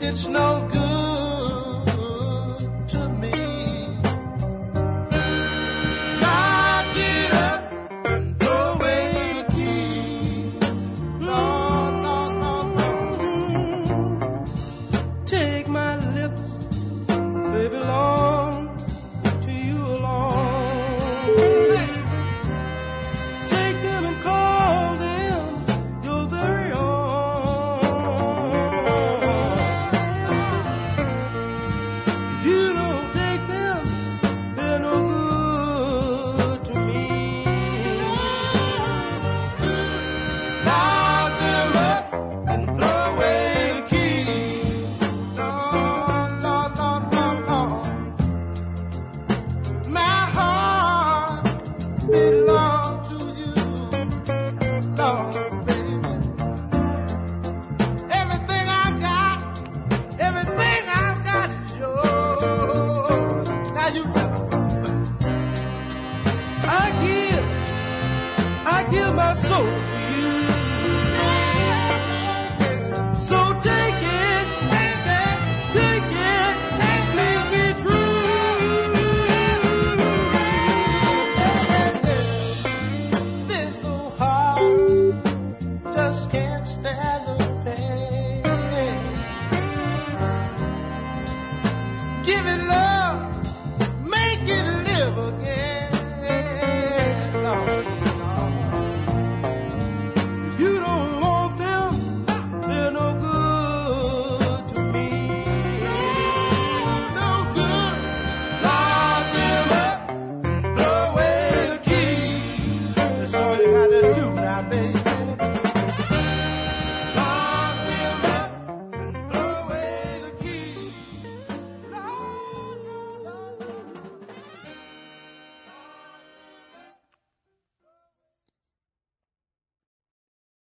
it's no good to me. Now get up and throw away the key. Lord, Lord, Lord, Lord. Take my lips, they belong to you alone. Take them and call them your very own. If you don't take them, they're no good to me. Now get up and throw away the key. Lord, Lord, Lord, Lord, Lord. My heart belongs to you, Lord, baby. Everything I've got is yours. Now you better. I give my soul